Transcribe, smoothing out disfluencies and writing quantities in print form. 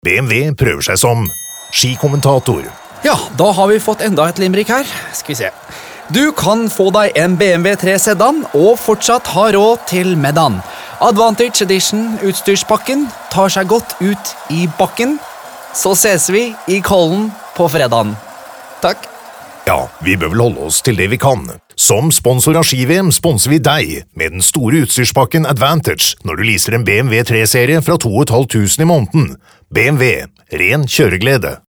BMW prøver seg som skikommentator. Ja, da har vi fått enda et limerick her. Skal vi se. Du kan få deg en BMW 3 Sedan og fortsatt ha råd til Medan. Advantage Edition utstyrspakken tar seg godt ut i bakken. Så ses vi i Kollen på fredagen. Takk. Ja, vi bør vel holde oss til det vi kan. Som sponsor av Ski-VM sponser vi deg med den store utstyrspakken Advantage når du leaser en BMW 3-serie fra 2 500 i måneden. BMW, ren kjøreglede.